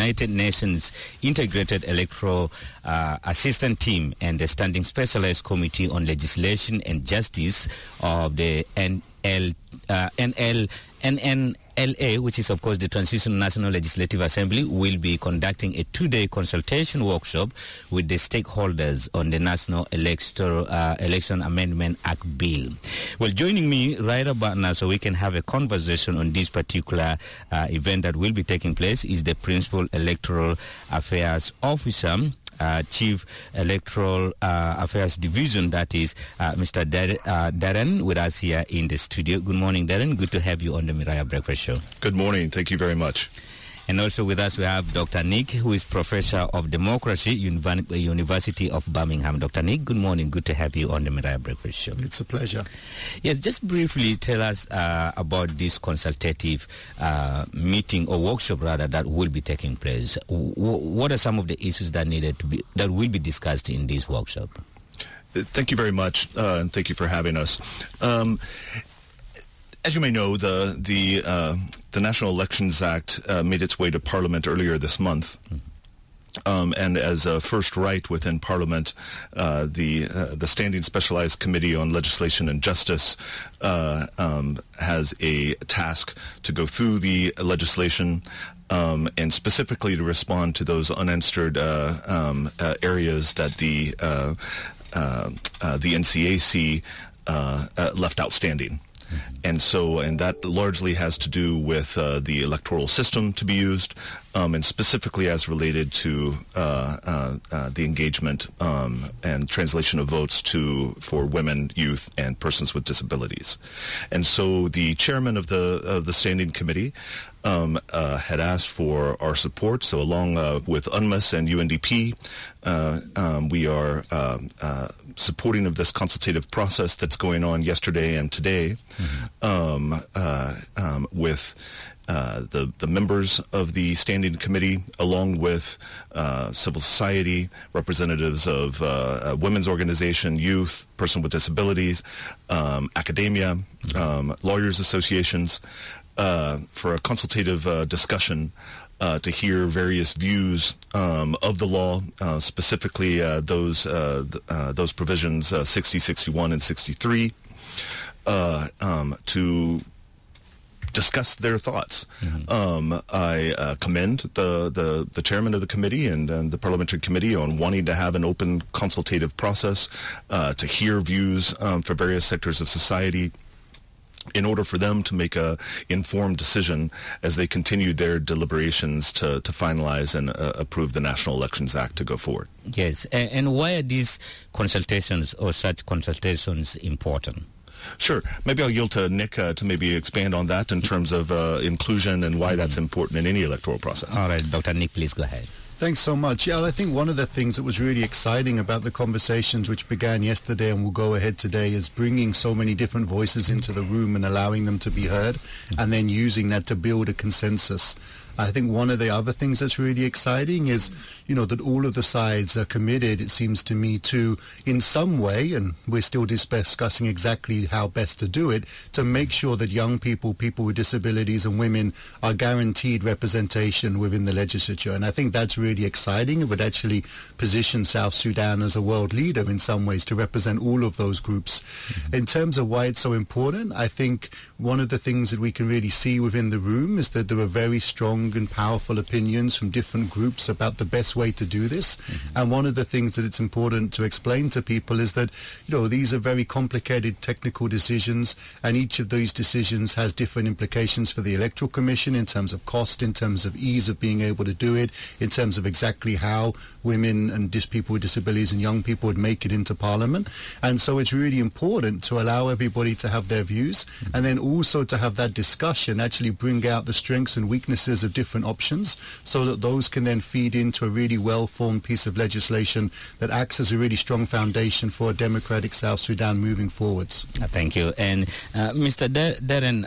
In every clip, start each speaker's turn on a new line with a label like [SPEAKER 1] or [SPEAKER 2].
[SPEAKER 1] United Nations Integrated Electoral Assistance Team and the Standing Specialized Committee on Legislation and Justice of the NNLA, which is of course the Transitional National Legislative Assembly, will be conducting a 2-day consultation workshop with the stakeholders on the National Election Amendment Act bill. Well, joining me right about now so we can have a conversation on this particular event that will be taking place is the Principal Electoral Affairs Officer, Chief Electoral Affairs Division, that is Mr. Darren, with us here in the studio. Good morning, Darren. Good to have you on the Miraya Breakfast Show.
[SPEAKER 2] Good morning. Thank you very much.
[SPEAKER 1] And also with us we have Dr. Nick, who is Professor of Democracy, University of Birmingham. Dr. Nick, good morning. Good to have you on the Miraya Breakfast Show.
[SPEAKER 3] It's a pleasure.
[SPEAKER 1] Yes, just briefly tell us about this consultative meeting or workshop rather that will be taking place. What are some of the issues that will be discussed in this workshop?
[SPEAKER 2] Thank you very much, and thank you for having us. As you may know, the National Elections Act made its way to Parliament earlier this month. And as a first right within Parliament, the Standing Specialized Committee on Legislation and Justice has a task to go through the legislation and specifically to respond to those unanswered areas that the NCAC left outstanding. And that largely has to do with the electoral system to be used, and specifically as related to the engagement and translation of votes for women, youth, and persons with disabilities. And so the chairman of the standing committee had asked for our support. So along with UNMIS and UNDP, we are supporting of this consultative process that's going on yesterday and today, with the members of the standing committee, along with civil society, representatives of women's organization, youth, person with disabilities, academia, lawyers associations, for a consultative discussion to hear various views of the law, specifically those provisions 60, 61, and 63, to discuss their thoughts. I commend the chairman of the committee and the parliamentary committee on wanting to have an open consultative process to hear views for various sectors of society, in order for them to make a informed decision as they continue their deliberations to finalize and approve the National Elections Act to go forward.
[SPEAKER 1] Yes, and why are these consultations or such consultations important?
[SPEAKER 2] Sure. Maybe I'll yield to Nick to maybe expand on that in terms of inclusion and why that's important in any electoral process.
[SPEAKER 1] All right, Dr. Nick, please go ahead.
[SPEAKER 3] Thanks so much. Yeah, I think one of the things that was really exciting about the conversations which began yesterday and will go ahead today is bringing so many different voices into the room and allowing them to be heard, and then using that to build a consensus. I think one of the other things that's really exciting is, that all of the sides are committed, it seems to me, to, in some way, and we're still discussing exactly how best to do it, to make sure that young people, people with disabilities, and women are guaranteed representation within the legislature. And I think that's really exciting. It would actually position South Sudan as a world leader in some ways to represent all of those groups. In terms of why it's so important, I think one of the things that we can really see within the room is that there are very strong and powerful opinions from different groups about the best way to do this. And one of the things that it's important to explain to people is that, these are very complicated technical decisions, and each of these decisions has different implications for the Electoral Commission in terms of cost, in terms of ease of being able to do it, in terms of exactly how women and people with disabilities and young people would make it into Parliament. And so it's really important to allow everybody to have their views, and then also to have that discussion actually bring out the strengths and weaknesses of different options, so that those can then feed into a really well-formed piece of legislation that acts as a really strong foundation for a democratic South Sudan moving forwards.
[SPEAKER 1] Thank you. And Mr. Darren,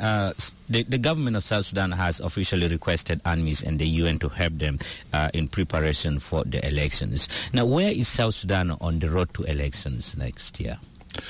[SPEAKER 1] the government of South Sudan has officially requested UNMIS and the UN to help them in preparation for the elections. Now, where is South Sudan on the road to elections next year?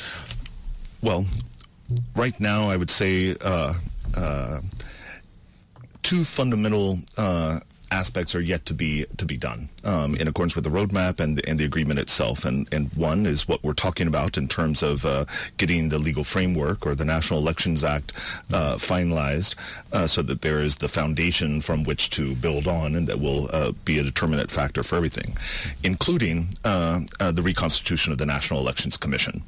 [SPEAKER 2] Well, right now I would say two fundamental aspects are yet to be done in accordance with the roadmap and the agreement itself. And one is what we're talking about in terms of getting the legal framework or the National Elections Act finalized, so that there is the foundation from which to build on, and that will be a determinant factor for everything, including the reconstitution of the National Elections Commission.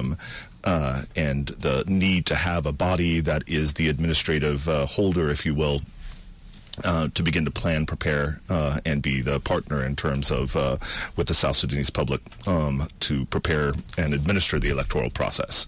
[SPEAKER 2] And the need to have a body that is the administrative holder, if you will, to begin to plan, prepare, and be the partner in terms of with the South Sudanese public to prepare and administer the electoral process.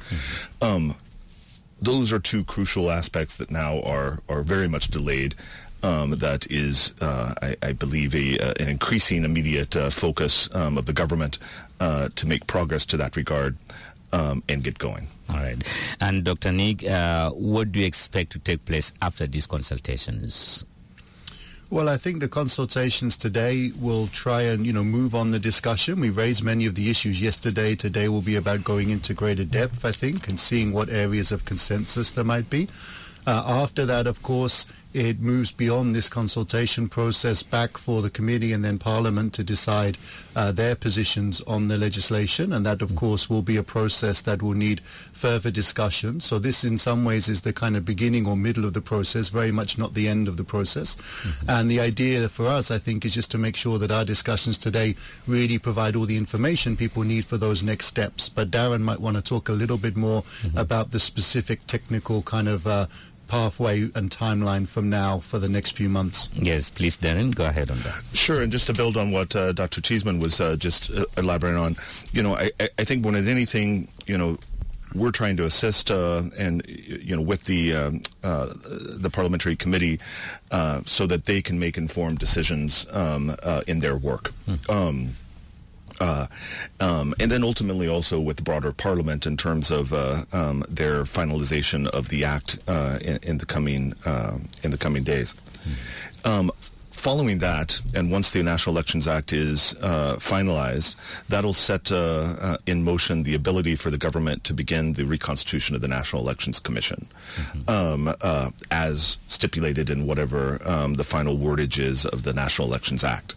[SPEAKER 2] Those are two crucial aspects that now are very much delayed. That is, I believe, an increasing immediate focus of the government to make progress to that regard and get going.
[SPEAKER 1] All right. And Dr. Nig, what do you expect to take place after these consultations?
[SPEAKER 3] Well, I think the consultations today will try and, move on the discussion. We raised many of the issues yesterday. Today will be about going into greater depth, I think, and seeing what areas of consensus there might be. After that, of course, it moves beyond this consultation process back for the committee and then Parliament to decide their positions on the legislation. And that, of course, will be a process that will need further discussion. So this, in some ways, is the kind of beginning or middle of the process, very much not the end of the process. And the idea for us, I think, is just to make sure that our discussions today really provide all the information people need for those next steps. But Darren might want to talk a little bit more about the specific technical kind of pathway and timeline from now for the next few months.
[SPEAKER 1] Yes, please, Darren, go ahead on that.
[SPEAKER 2] Sure, and just to build on what Dr. Cheeseman was just elaborating on, I think more than anything, we're trying to assist and with the parliamentary committee so that they can make informed decisions in their work. And then ultimately also with the broader Parliament in terms of their finalization of the Act in the coming days. Following that, and once the National Elections Act is finalized, that'll set in motion the ability for the government to begin the reconstitution of the National Elections Commission, as stipulated in whatever the final wordage is of the National Elections Act.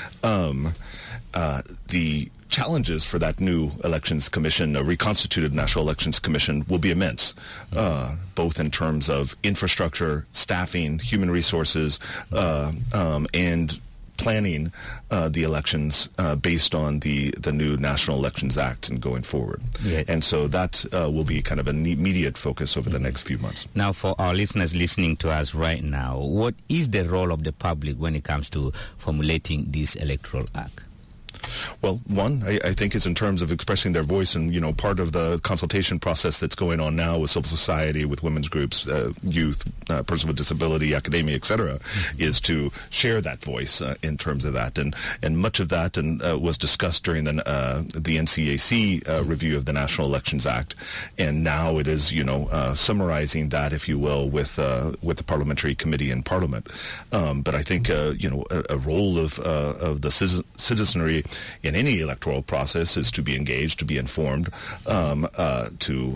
[SPEAKER 2] The challenges for that new elections commission, a reconstituted National Elections Commission, will be immense, both in terms of infrastructure, staffing, human resources, and planning the elections based on the new National Elections Act and going forward.
[SPEAKER 1] Yes.
[SPEAKER 2] And so that will be kind of an immediate focus over the next few months.
[SPEAKER 1] Now, for our listeners listening to us right now, what is the role of the public when it comes to formulating this electoral act?
[SPEAKER 2] Well, one, I think is in terms of expressing their voice, and part of the consultation process that's going on now with civil society, with women's groups, youth, persons with disability, academia, etc., is to share that voice in terms of that, and much of that was discussed during the NCAC review of the National Elections Act, and now it is summarizing that, if you will, with the parliamentary committee in Parliament. But I think a role of the citizenry in any electoral process is to be engaged, to be informed, to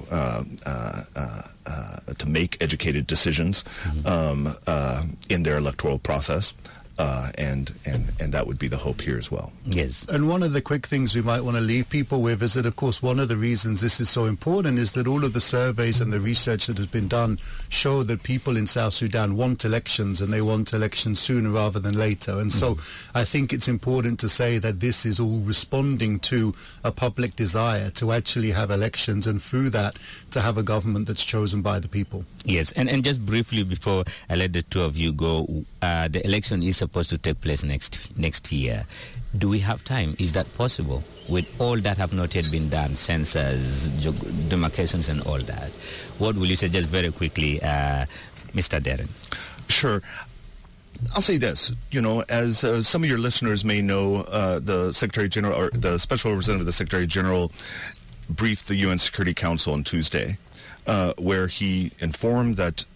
[SPEAKER 2] make educated decisions in their electoral process. And that would be the hope here as well.
[SPEAKER 1] Yes.
[SPEAKER 3] And one of the quick things we might want to leave people with is that, of course, one of the reasons this is so important is that all of the surveys and the research that has been done show that people in South Sudan want elections, and they want elections sooner rather than later. And so I think it's important to say that this is all responding to a public desire to actually have elections, and through that to have a government that's chosen by the people.
[SPEAKER 1] Yes, and just briefly before I let the two of you go, the election is supposed to take place next year. Do we have time? Is that possible with all that have not yet been done, census, demarcations and all that? What will you say just very quickly, Mr. Darren?
[SPEAKER 2] Sure. I'll say this, as some of your listeners may know, the Secretary General, or the Special Representative of the Secretary General, briefed the UN Security Council on Tuesday, where he informed that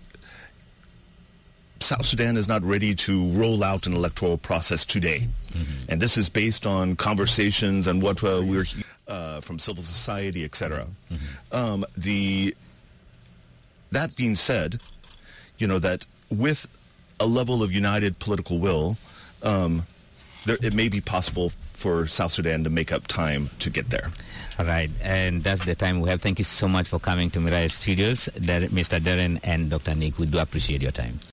[SPEAKER 2] South Sudan is not ready to roll out an electoral process today. And this is based on conversations and what we're from civil society, etc. That being said, that with a level of united political will, it may be possible for South Sudan to make up time to get there.
[SPEAKER 1] All right, and that's the time we have. Thank you so much for coming to Mirai Studios, Mr. Darren and Dr. Nick. We do appreciate your time.